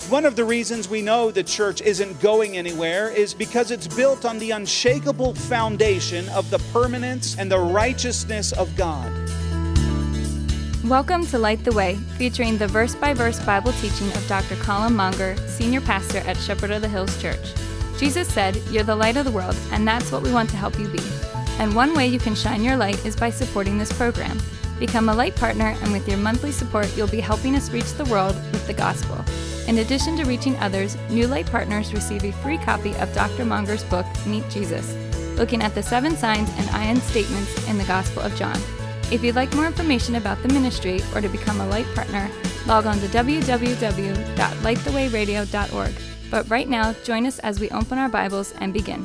One of the reasons we know the church isn't going anywhere is because it's built on the unshakable foundation of the permanence and the righteousness of God. Welcome to Light the Way, featuring the verse-by-verse Bible teaching of Dr. Colin Monger, Senior Pastor at Shepherd of the Hills Church. Jesus said, "You're the light of the world," and that's what we want to help you be. And one way you can shine your light is by supporting this program. Become a light partner, and with your monthly support, you'll be helping us reach the world with the gospel. In addition to reaching others, new light partners receive a free copy of Dr. Monger's book, Meet Jesus, looking at the 7 signs and I am statements in the Gospel of John. If you'd like more information about the ministry or to become a light partner, log on to www.lightthewayradio.org. But right now, join us as we open our Bibles and begin.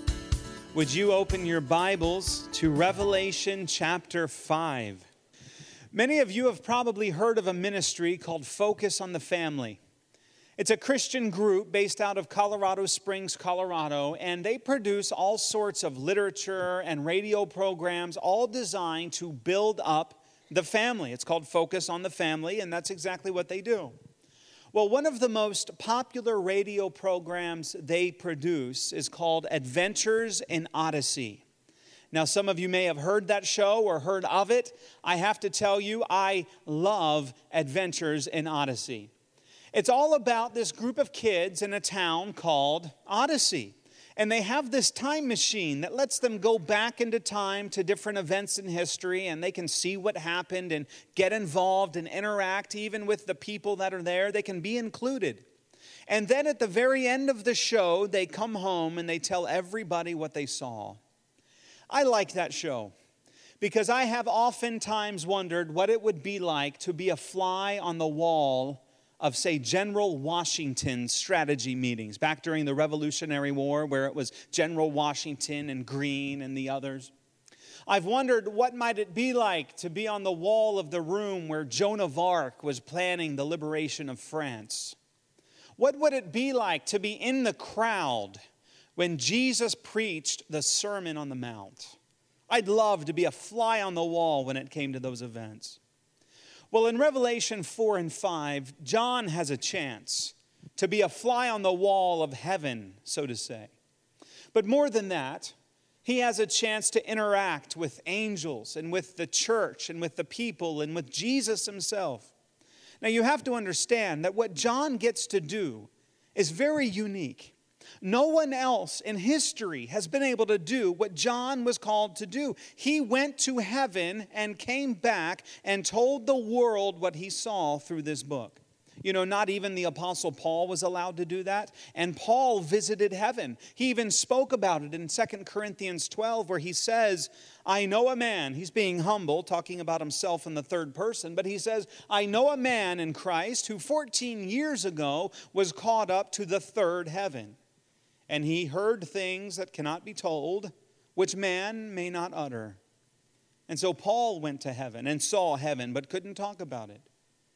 Would you open your Bibles to Revelation chapter 5? Many of you have probably heard of a ministry called Focus on the Family. It's a Christian group based out of Colorado Springs, Colorado, and they produce all sorts of literature and radio programs, all designed to build up the family. It's called Focus on the Family, and that's exactly what they do. Well, one of the most popular radio programs they produce is called Adventures in Odyssey. Now, some of you may have heard that show or heard of it. I have to tell you, I love Adventures in Odyssey. It's all about this group of kids in a town called Odyssey. And they have this time machine that lets them go back into time to different events in history, and they can see what happened and get involved and interact even with the people that are there. They can be included. And then at the very end of the show, they come home and they tell everybody what they saw. I like that show because I have oftentimes wondered what it would be like to be a fly on the wall of, say, General Washington's strategy meetings back during the Revolutionary War, where it was General Washington and Greene and the others. I've wondered what might it be like to be on the wall of the room where Joan of Arc was planning the liberation of France. What would it be like to be in the crowd when Jesus preached the Sermon on the Mount? I'd love to be a fly on the wall when it came to those events. Well, in Revelation 4 and 5, John has a chance to be a fly on the wall of heaven, so to say. But more than that, he has a chance to interact with angels and with the church and with the people and with Jesus himself. Now, you have to understand that what John gets to do is very unique. No one else in history has been able to do what John was called to do. He went to heaven and came back and told the world what he saw through this book. You know, not even the Apostle Paul was allowed to do that. And Paul visited heaven. He even spoke about it in 2 Corinthians 12, where he says, I know a man. He's being humble, talking about himself in the third person. But he says, I know a man in Christ who 14 years ago was caught up to the third heaven. And he heard things that cannot be told, which man may not utter. And so Paul went to heaven and saw heaven, but couldn't talk about it.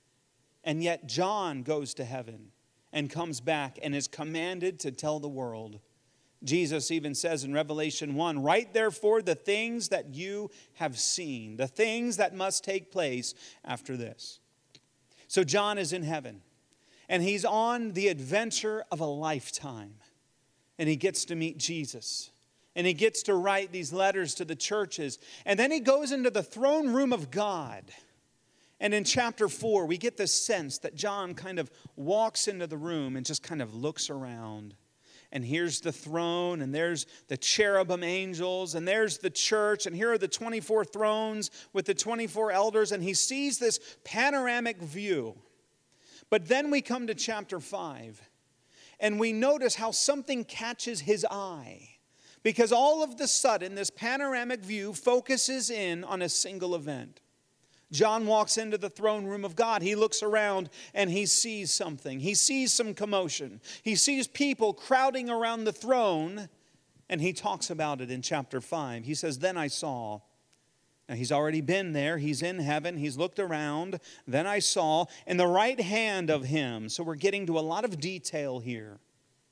And yet John goes to heaven and comes back and is commanded to tell the world. Jesus even says in Revelation 1, write therefore the things that you have seen, the things that must take place after this. So John is in heaven, and he's on the adventure of a lifetime. And he gets to meet Jesus. And he gets to write these letters to the churches. And then he goes into the throne room of God. And in chapter 4, we get this sense that John kind of walks into the room and just kind of looks around. And here's the throne, and there's the cherubim angels, and there's the church, and here are the 24 thrones with the 24 elders. And he sees this panoramic view. But then we come to chapter 5. And we notice how something catches his eye. Because all of the sudden, this panoramic view focuses in on a single event. John walks into the throne room of God. He looks around and he sees something. He sees some commotion. He sees people crowding around the throne. And he talks about it in chapter 5. He says, then I saw. Now, he's already been there. He's in heaven. He's looked around. Then I saw in the right hand of him. So we're getting to a lot of detail here.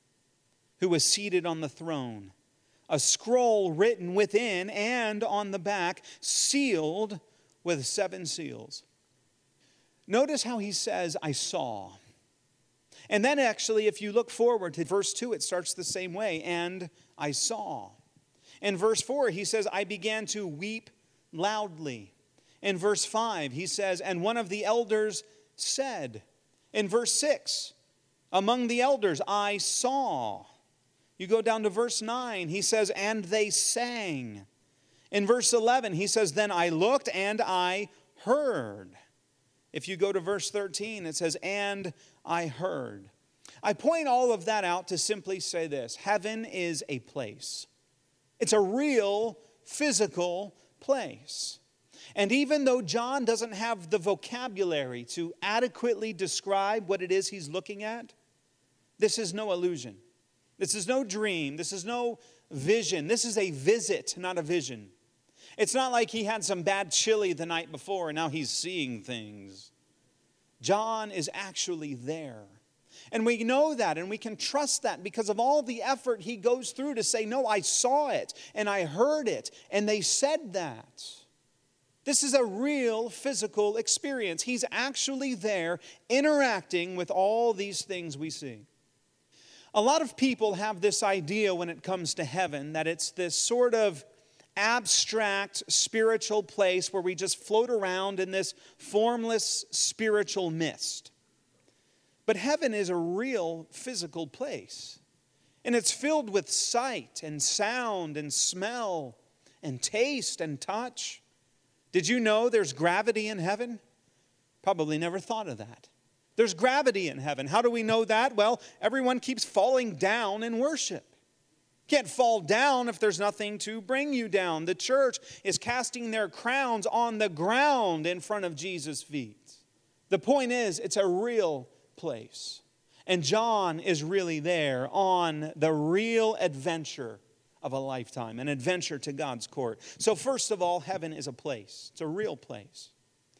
Who was seated on the throne. A scroll written within and on the back, sealed with 7 seals. Notice how he says, I saw. And then actually, if you look forward to verse 2, it starts the same way. And I saw. In verse 4, he says, I began to weep loudly. In verse 5, he says, and one of the elders said. In verse 6, among the elders, I saw. You go down to verse 9, he says, and they sang. In verse 11, he says, then I looked and I heard. If you go to verse 13, it says, and I heard. I point all of that out to simply say this. Heaven is a place. It's a real physical place. And even though John doesn't have the vocabulary to adequately describe what it is he's looking at, this is no illusion. This is no dream. This is no vision. This is a visit, not a vision. It's not like he had some bad chili the night before and now he's seeing things. John is actually there. And we know that and we can trust that because of all the effort he goes through to say, no, I saw it and I heard it and they said that. This is a real physical experience. He's actually there interacting with all these things we see. A lot of people have this idea when it comes to heaven that it's this sort of abstract spiritual place where we just float around in this formless spiritual mist. But heaven is a real physical place. And it's filled with sight and sound and smell and taste and touch. Did you know there's gravity in heaven? Probably never thought of that. There's gravity in heaven. How do we know that? Well, everyone keeps falling down in worship. You can't fall down if there's nothing to bring you down. The church is casting their crowns on the ground in front of Jesus' feet. The point is, it's a real place. And John is really there on the real adventure of a lifetime, an adventure to God's court. So first of all, heaven is a place. It's a real place.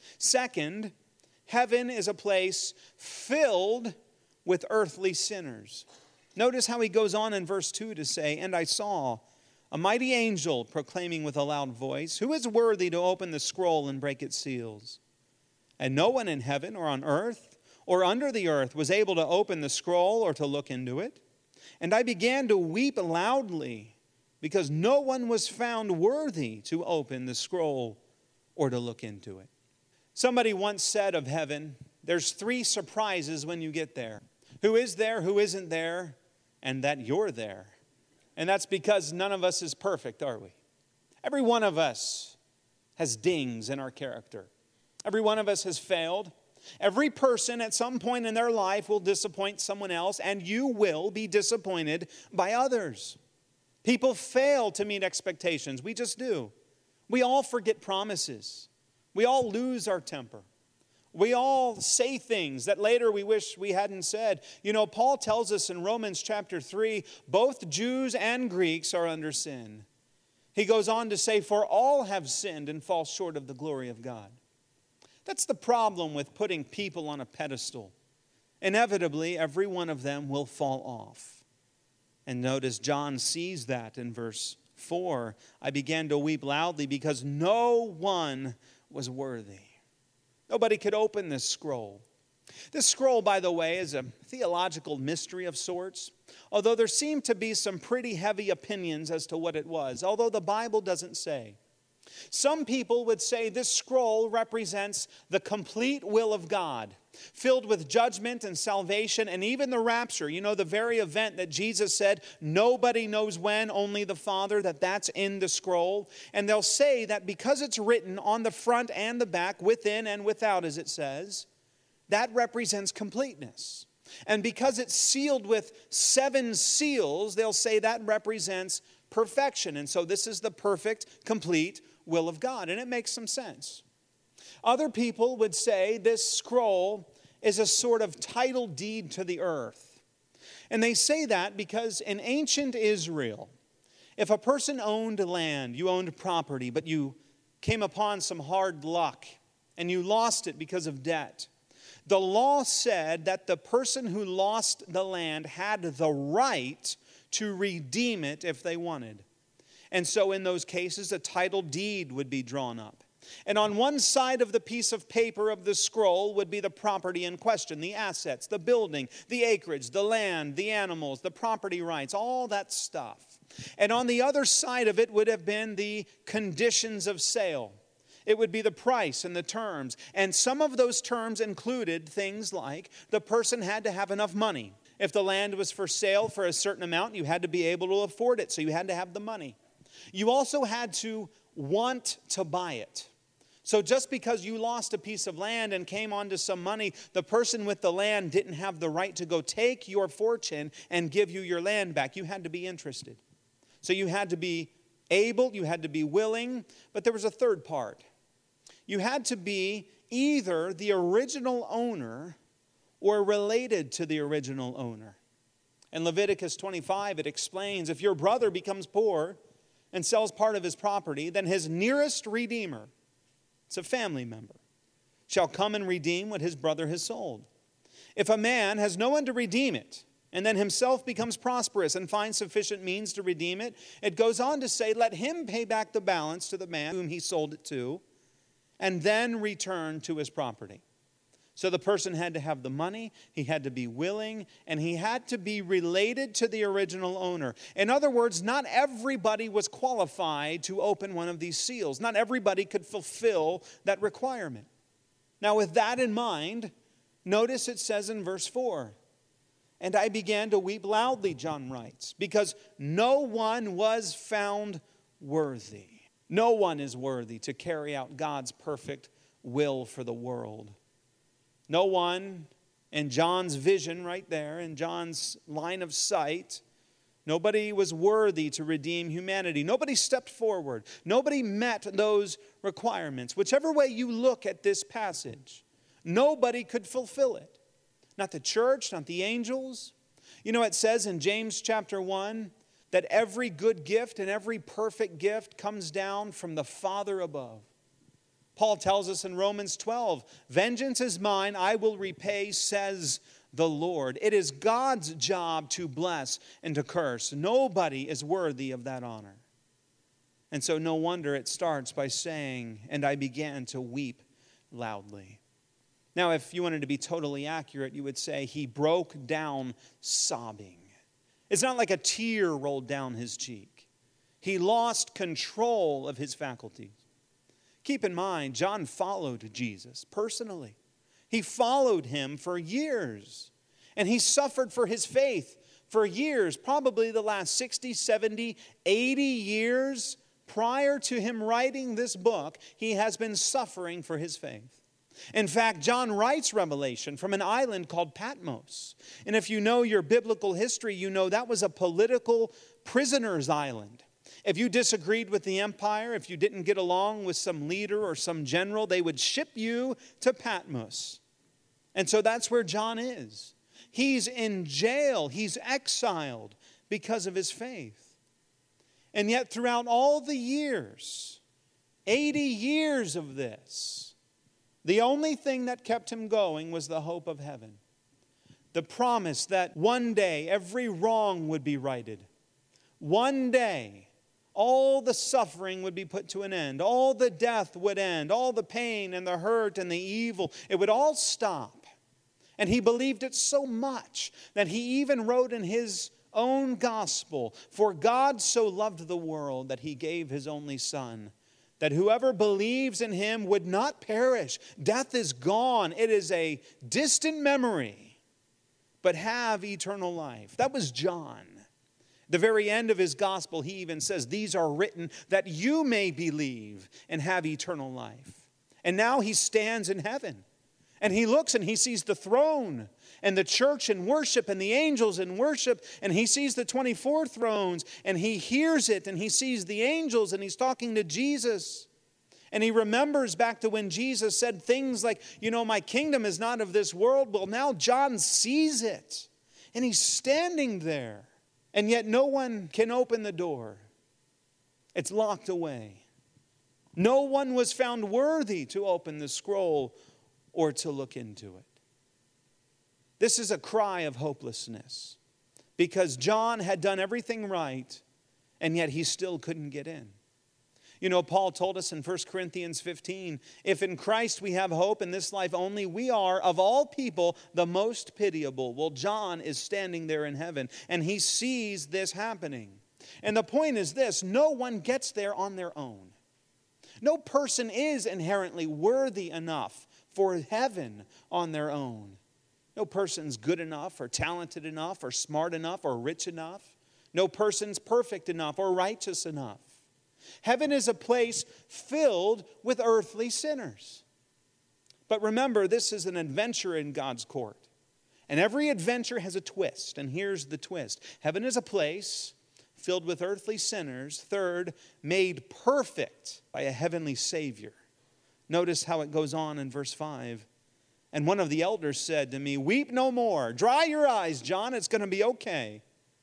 Second, heaven is a place filled with earthly sinners. Notice how he goes on in verse 2 to say, and I saw a mighty angel proclaiming with a loud voice, who is worthy to open the scroll and break its seals? And no one in heaven or on earth or under the earth was able to open the scroll or to look into it. And I began to weep loudly because no one was found worthy to open the scroll or to look into it. Somebody once said of heaven, there's 3 surprises when you get there. Who is there, who isn't there, and that you're there. And that's because none of us is perfect, are we? Every one of us has dings in our character. Every one of us has failed. Every person at some point in their life will disappoint someone else, and you will be disappointed by others. People fail to meet expectations. We just do. We all forget promises. We all lose our temper. We all say things that later we wish we hadn't said. You know, Paul tells us in Romans chapter 3, both Jews and Greeks are under sin. He goes on to say, for all have sinned and fall short of the glory of God. That's the problem with putting people on a pedestal. Inevitably, every one of them will fall off. And notice John sees that in verse 4. I began to weep loudly because no one was worthy. Nobody could open this scroll. This scroll, by the way, is a theological mystery of sorts, although there seem to be some pretty heavy opinions as to what it was, although the Bible doesn't say. Some people would say this scroll represents the complete will of God, filled with judgment and salvation and even the rapture. You know, the very event that Jesus said, nobody knows when, only the Father, that's in the scroll. And they'll say that because it's written on the front and the back, within and without, as it says, that represents completeness. And because it's sealed with 7 seals, they'll say that represents perfection. And so this is the perfect, complete will of God. And it makes some sense. Other people would say this scroll is a sort of title deed to the earth. And they say that because in ancient Israel, if a person owned land, you owned property, but you came upon some hard luck and you lost it because of debt, the law said that the person who lost the land had the right to redeem it if they wanted. And so in those cases, a title deed would be drawn up. And on one side of the piece of paper of the scroll would be the property in question, the assets, the building, the acreage, the land, the animals, the property rights, all that stuff. And on the other side of it would have been the conditions of sale. It would be the price and the terms. And some of those terms included things like the person had to have enough money. If the land was for sale for a certain amount, you had to be able to afford it, so you had to have the money. You also had to want to buy it. So just because you lost a piece of land and came onto some money, the person with the land didn't have the right to go take your fortune and give you your land back. You had to be interested. So you had to be able, you had to be willing, but there was a third part. You had to be either the original owner or related to the original owner. In Leviticus 25, it explains, if your brother becomes poor and sells part of his property, then his nearest redeemer, it's a family member, shall come and redeem what his brother has sold. If a man has no one to redeem it, and then himself becomes prosperous and finds sufficient means to redeem it, it goes on to say, let him pay back the balance to the man whom he sold it to, and then return to his property. So the person had to have the money, he had to be willing, and he had to be related to the original owner. In other words, not everybody was qualified to open one of these seals. Not everybody could fulfill that requirement. Now with that in mind, notice it says in verse 4, and I began to weep loudly, John writes, because no one was found worthy. No one is worthy to carry out God's perfect will for the world. No one, in John's vision right there, in John's line of sight, nobody was worthy to redeem humanity. Nobody stepped forward. Nobody met those requirements. Whichever way you look at this passage, nobody could fulfill it. Not the church, not the angels. You know, it says in James chapter 1 that every good gift and every perfect gift comes down from the Father above. Paul tells us in Romans 12, vengeance is mine, I will repay, says the Lord. It is God's job to bless and to curse. Nobody is worthy of that honor. And so no wonder it starts by saying, and I began to weep loudly. Now, if you wanted to be totally accurate, you would say he broke down sobbing. It's not like a tear rolled down his cheek. He lost control of his faculties. Keep in mind, John followed Jesus personally. He followed him for years. And he suffered for his faith for years, probably the last 60, 70, 80 years prior to him writing this book. He has been suffering for his faith. In fact, John writes Revelation from an island called Patmos. And if you know your biblical history, you know that was a political prisoner's island. If you disagreed with the empire, if you didn't get along with some leader or some general, they would ship you to Patmos. And so that's where John is. He's in jail. He's exiled because of his faith. And yet throughout all the years, 80 years of this, the only thing that kept him going was the hope of heaven. The promise that one day every wrong would be righted. One day all the suffering would be put to an end. All the death would end. All the pain and the hurt and the evil, it would all stop. And he believed it so much that he even wrote in his own gospel, for God so loved the world that he gave his only son, that whoever believes in him would not perish. Death is gone. It is a distant memory, but have eternal life. That was John. The very end of his gospel, he even says, these are written that you may believe and have eternal life. And now he stands in heaven. And he looks and he sees the throne and the church in worship and the angels in worship. And he sees the 24 thrones and he hears it and he sees the angels and he's talking to Jesus. And he remembers back to when Jesus said things like, you know, my kingdom is not of this world. Well, now John sees it and he's standing there. And yet no one can open the door. It's locked away. No one was found worthy to open the scroll or to look into it. This is a cry of hopelessness because John had done everything right and yet he still couldn't get in. You know, Paul told us in 1 Corinthians 15, if in Christ we have hope in this life only, we are, of all people, the most pitiable. Well, John is standing there in heaven, and he sees this happening. And the point is this: no one gets there on their own. No person is inherently worthy enough for heaven on their own. No person's good enough or talented enough or smart enough or rich enough. No person's perfect enough or righteous enough. Heaven is a place filled with earthly sinners. But remember, this is an adventure in God's court. And every adventure has a twist. And here's the twist. Heaven is a place filled with earthly sinners. Third, made perfect by a heavenly Savior. Notice how it goes on in verse 5. And one of the elders said to me, weep no more. Dry your eyes, John. It's going to be okay.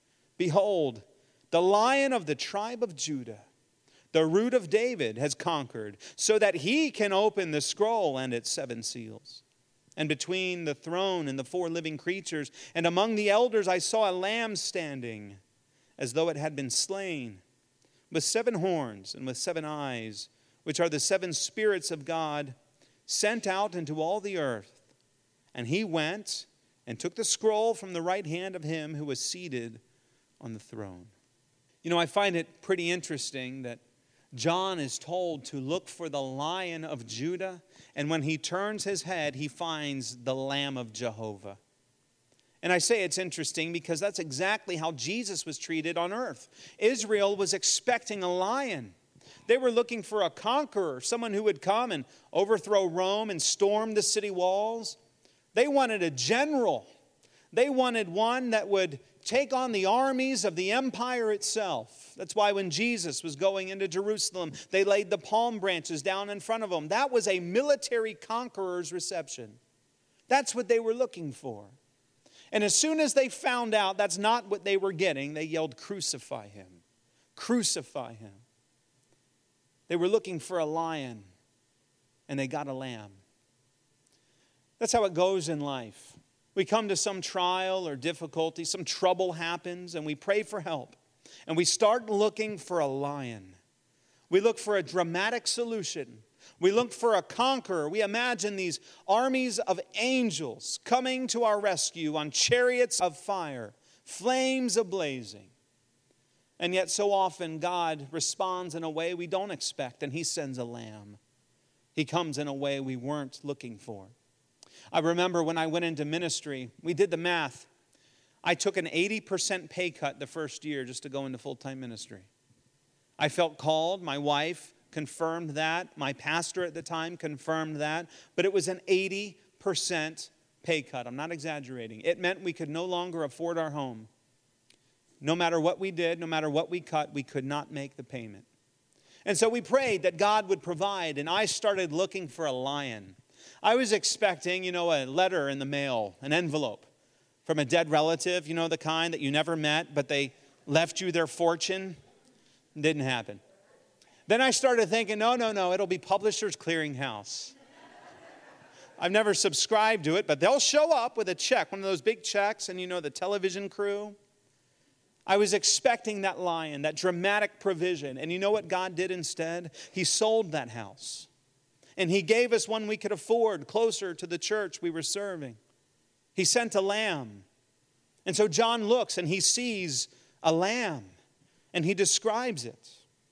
Behold, the Lion of the tribe of Judah, the root of David, has conquered, so that he can open the scroll and its 7 seals. And between the throne and the 4 living creatures, and among the elders, I saw a lamb standing, as though it had been slain, with 7 horns and with 7 eyes, which are the 7 spirits of God, sent out into all the earth. And he went and took the scroll from the right hand of him who was seated on the throne. You know, I find it pretty interesting that John is told to look for the Lion of Judah, and when he turns his head, he finds the Lamb of Jehovah. And I say it's interesting because that's exactly how Jesus was treated on earth. Israel was expecting a lion. They were looking for a conqueror, someone who would come and overthrow Rome and storm the city walls. They wanted a general. They wanted one that would take on the armies of the empire itself. That's why when Jesus was going into Jerusalem, they laid the palm branches down in front of him. That was a military conqueror's reception. That's what they were looking for. And as soon as they found out that's not what they were getting, they yelled, crucify him. Crucify him. They were looking for a lion, and they got a lamb. That's how it goes in life. We come to some trial or difficulty, some trouble happens, and we pray for help. And we start looking for a lion. We look for a dramatic solution. We look for a conqueror. We imagine these armies of angels coming to our rescue on chariots of fire, flames ablazing. And yet so often God responds in a way we don't expect, and he sends a lamb. He comes in a way we weren't looking for. I remember when I went into ministry, we did the math. I took an 80% pay cut the first year just to go into full-time ministry. I felt called. My wife confirmed that. My pastor at the time confirmed that. But it was an 80% pay cut. I'm not exaggerating. It meant we could no longer afford our home. No matter what we did, no matter what we cut, we could not make the payment. And so we prayed that God would provide, and I started looking for a lion. I was expecting, a letter in the mail, an envelope from a dead relative, the kind that you never met, but they left you their fortune. Didn't happen. Then I started thinking, no, it'll be Publishers Clearinghouse. I've never subscribed to it, but they'll show up with a check, one of those big checks, and the television crew. I was expecting that lion, that dramatic provision. And you know what God did instead? He sold that house. And he gave us one we could afford closer to the church we were serving. He sent a lamb. And so John looks and he sees a lamb. And he describes it.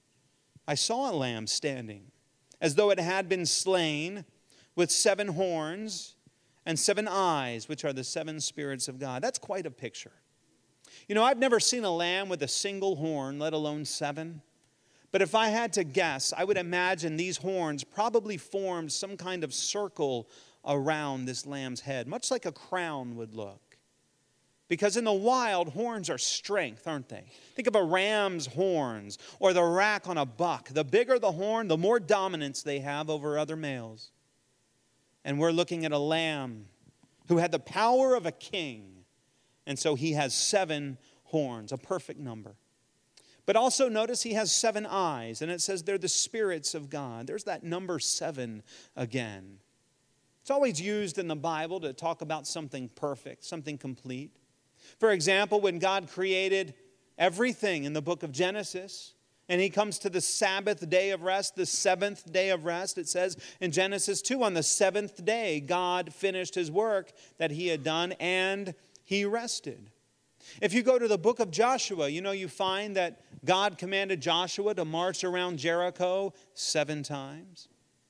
I saw a lamb standing as though it had been slain, with 7 horns and 7 eyes, which are the 7 spirits of God. That's quite a picture. I've never seen a lamb with a single horn, let alone 7. But if I had to guess, I would imagine these horns probably formed some kind of circle around this lamb's head, much like a crown would look. Because in the wild, horns are strength, aren't they? Think of a ram's horns or the rack on a buck. The bigger the horn, the more dominance they have over other males. And we're looking at a lamb who had the power of a king. And so he has 7 horns, a perfect number. But also notice he has 7 eyes, and it says they're the spirits of God. There's that number 7 again. It's always used in the Bible to talk about something perfect, something complete. For example, when God created everything in the book of Genesis, And he comes to the Sabbath day of rest, the seventh day of rest. It says in Genesis 2, on the seventh day, God finished his work that he had done and he rested. If you go to the book of Joshua, you find that God commanded Joshua to march around Jericho 7 times.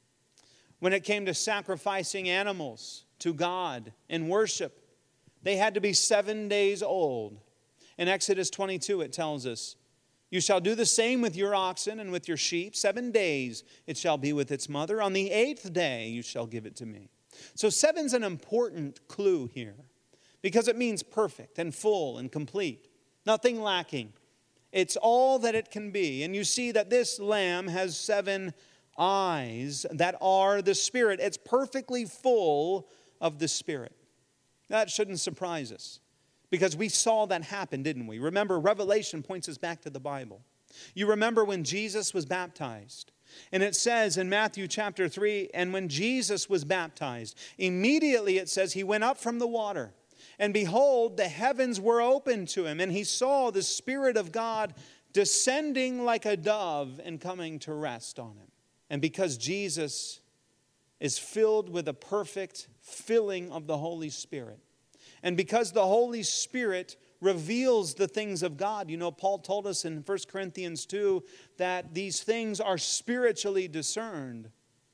When it came to sacrificing animals to God in worship, they had to be 7 days old. In Exodus 22, it tells us, you shall do the same with your oxen and with your sheep. 7 days it shall be with its mother. On the 8th day you shall give it to me. So 7's an important clue here because it means perfect and full and complete. Nothing lacking. It's all that it can be. And you see that this lamb has 7 eyes that are the Spirit. It's perfectly full of the Spirit. That shouldn't surprise us. Because we saw that happen, didn't we? Remember, Revelation points us back to the Bible. You remember when Jesus was baptized. And it says in Matthew chapter 3, and when Jesus was baptized, immediately it says he went up from the water. And behold, the heavens were opened to him. And he saw the Spirit of God descending like a dove and coming to rest on him. And because Jesus is filled with a perfect filling of the Holy Spirit, and because the Holy Spirit reveals the things of God, Paul told us in 1 Corinthians 2 that these things are spiritually discerned.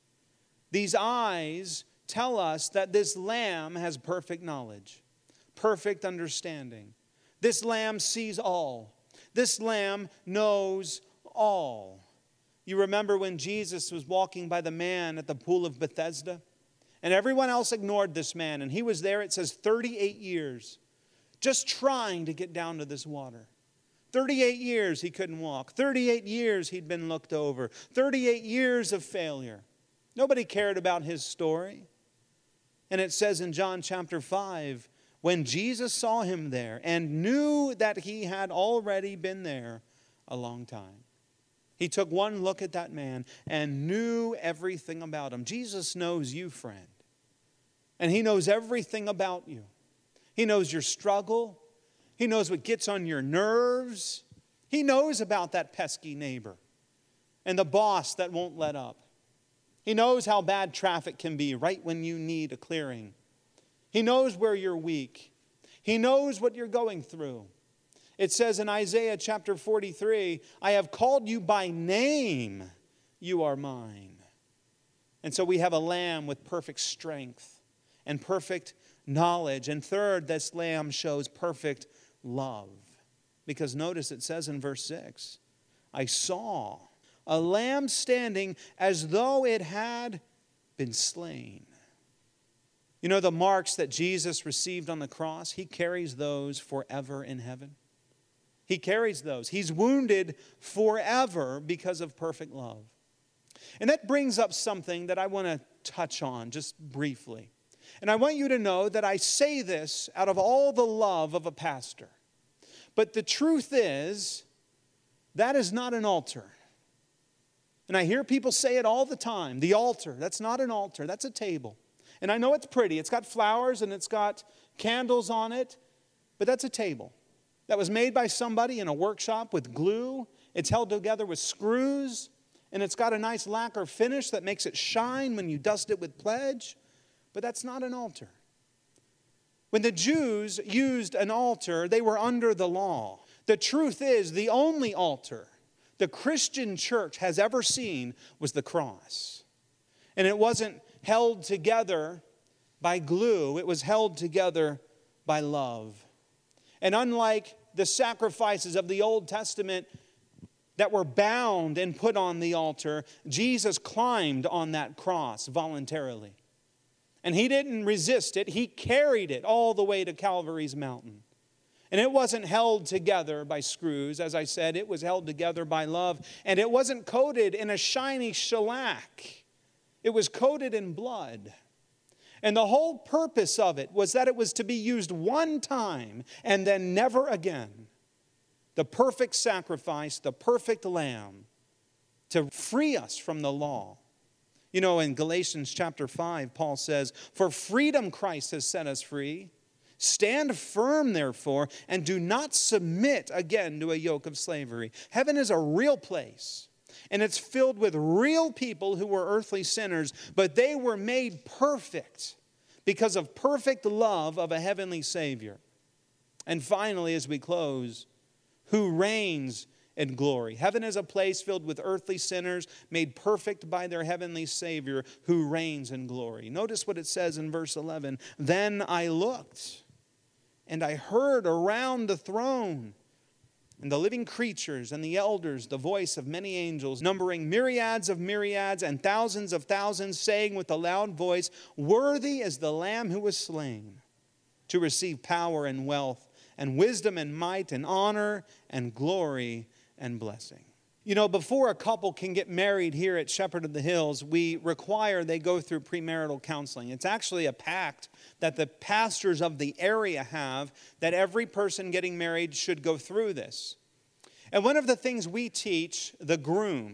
These eyes tell us that this lamb has perfect knowledge, perfect understanding. This lamb sees all. This lamb knows all. You remember when Jesus was walking by the man at the pool of Bethesda? And everyone else ignored this man. And he was there, it says, 38 years, just trying to get down to this water. 38 years he couldn't walk. 38 years he'd been looked over. 38 years of failure. Nobody cared about his story. And it says in John chapter 5, when Jesus saw him there and knew that he had already been there a long time, he took one look at that man and knew everything about him. Jesus knows you, friend. And he knows everything about you. He knows your struggle. He knows what gets on your nerves. He knows about that pesky neighbor and the boss that won't let up. He knows how bad traffic can be right when you need a clearing. He knows where you're weak. He knows what you're going through. It says in Isaiah chapter 43, I have called you by name, you are mine. And so we have a lamb with perfect strength and perfect knowledge. And third, this lamb shows perfect love. Because notice it says in verse 6, I saw a lamb standing as though it had been slain. You know the marks that Jesus received on the cross? He carries those forever in heaven. He carries those. He's wounded forever because of perfect love. And that brings up something that I want to touch on just briefly. And I want you to know that I say this out of all the love of a pastor. But the truth is, that is not an altar. And I hear people say it all the time. The altar, that's not an altar, that's a table. And I know it's pretty. It's got flowers and it's got candles on it. But that's a table that was made by somebody in a workshop with glue. It's held together with screws. And it's got a nice lacquer finish that makes it shine when you dust it with pledge. But that's not an altar. When the Jews used an altar, they were under the law. The truth is, the only altar the Christian church has ever seen was the cross. And it wasn't held together by glue. It was held together by love. And unlike the sacrifices of the Old Testament that were bound and put on the altar, Jesus climbed on that cross voluntarily. And he didn't resist it. He carried it all the way to Calvary's mountain. And it wasn't held together by screws. As I said, it was held together by love. And it wasn't coated in a shiny shellac. It was coated in blood. And the whole purpose of it was that it was to be used one time and then never again. The perfect sacrifice, the perfect lamb to free us from the law. You know, in Galatians chapter 5, Paul says, for freedom Christ has set us free. Stand firm, therefore, and do not submit again to a yoke of slavery. Heaven is a real place, and it's filled with real people who were earthly sinners, but they were made perfect because of perfect love of a heavenly Savior. And finally, as we close, who reigns in glory. Heaven is a place filled with earthly sinners made perfect by their heavenly Savior who reigns in glory. Notice what it says in verse 11. Then I looked, and I heard around the throne and the living creatures and the elders the voice of many angels, numbering myriads of myriads and thousands of thousands, saying with a loud voice, worthy is the Lamb who was slain to receive power and wealth and wisdom and might and honor and glory and blessing. You know, before a couple can get married here at Shepherd of the Hills, we require they go through premarital counseling. It's actually a pact that the pastors of the area have, that every person getting married should go through this. And one of the things we teach the groom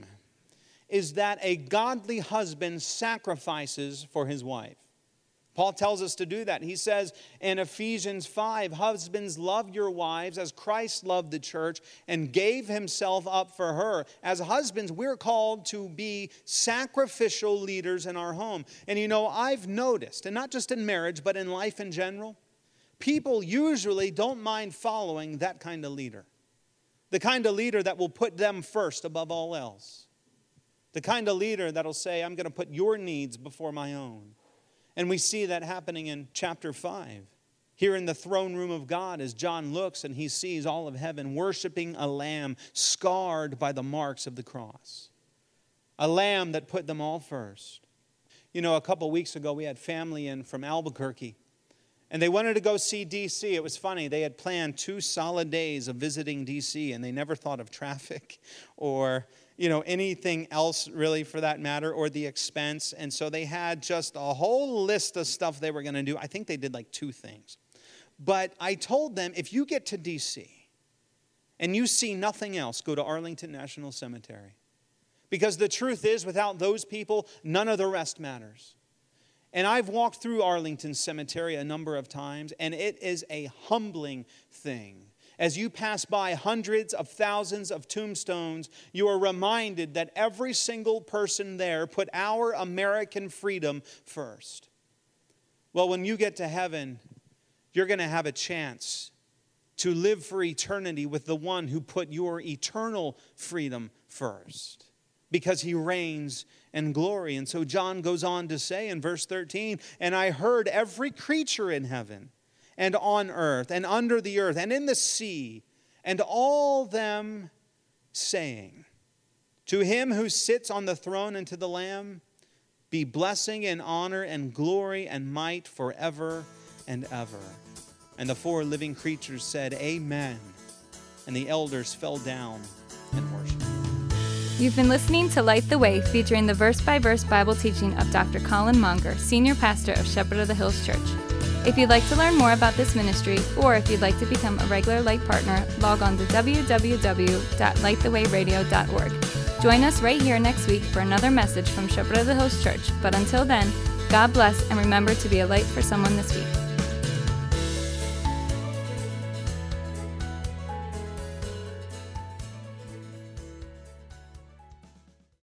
is that a godly husband sacrifices for his wife. Paul tells us to do that. He says in Ephesians 5, husbands, love your wives as Christ loved the church and gave himself up for her. As husbands, we're called to be sacrificial leaders in our home. And you know, I've noticed, and not just in marriage, but in life in general, people usually don't mind following that kind of leader. The kind of leader that will put them first above all else. The kind of leader that'll say, I'm going to put your needs before my own. And we see that happening in chapter 5. Here in the throne room of God, as John looks and he sees all of heaven worshiping a lamb scarred by the marks of the cross. A lamb that put them all first. You know, a couple weeks ago we had family in from Albuquerque. And they wanted to go see D.C. It was funny. They had planned 2 solid days of visiting D.C. and they never thought of traffic or, you know, anything else really for that matter, or the expense. And so they had just a whole list of stuff they were going to do. I think they did like 2 things. But I told them, if you get to D.C. and you see nothing else, go to Arlington National Cemetery. Because the truth is, without those people, none of the rest matters. And I've walked through Arlington Cemetery a number of times, and it is a humbling thing. As you pass by hundreds of thousands of tombstones, you are reminded that every single person there put our American freedom first. Well, when you get to heaven, you're going to have a chance to live for eternity with the one who put your eternal freedom first, because he reigns in glory. And so John goes on to say in verse 13, and I heard every creature in heaven and on earth and under the earth and in the sea, and all them saying, to him who sits on the throne and to the Lamb be blessing and honor and glory and might forever and ever. And the 4 living creatures said, Amen. And the elders fell down and worshiped. You've been listening to Light the Way, featuring the verse-by-verse Bible teaching of Dr. Colin Monger, Senior Pastor of Shepherd of the Hills Church. If you'd like to learn more about this ministry, or if you'd like to become a regular Light partner, log on to www.lightthewayradio.org. Join us right here next week for another message from Shepherd of the Hills Church. But until then, God bless, and remember to be a light for someone this week.